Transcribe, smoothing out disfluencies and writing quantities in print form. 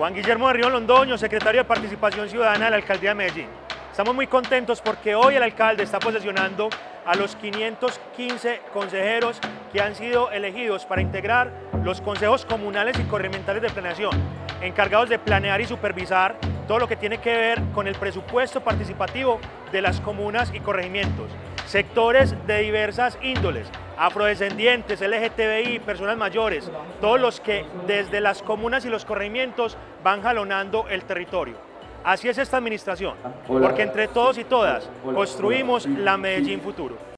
Juan Guillermo de Río Londoño, secretario de Participación Ciudadana de la Alcaldía de Medellín. Estamos muy contentos porque hoy el alcalde está posesionando a los 515 consejeros que han sido elegidos para integrar los consejos comunales y corregimientales de planeación, encargados de planear y supervisar todo lo que tiene que ver con el presupuesto participativo de las comunas y corregimientos. Sectores de diversas índoles, afrodescendientes, LGTBI, personas mayores, todos los que desde las comunas y los corregimientos van jalonando el territorio. Así es esta administración, porque entre todos y todas construimos la Medellín futuro.